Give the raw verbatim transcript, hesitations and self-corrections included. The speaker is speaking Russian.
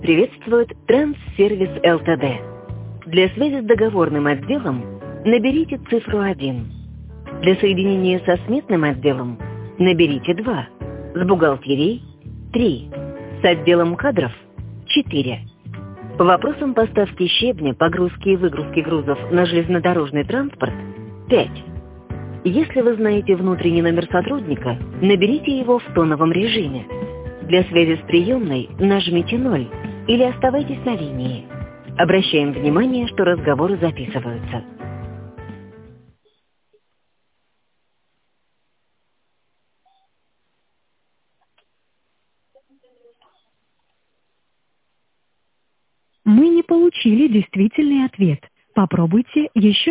Приветствует Транссервис ЛТД. Для связи с договорным отделом наберите цифру один. Для соединения со сметным отделом наберите два. С бухгалтерией – три. С отделом кадров – четыре. По вопросам поставки щебня, погрузки и выгрузки грузов на железнодорожный транспорт – пять. Если вы знаете внутренний номер сотрудника, наберите его в тоновом режиме. Для связи с приемной нажмите ноль или оставайтесь на линии. Обращаем внимание, что разговоры записываются. Мы не получили действительный ответ. Попробуйте еще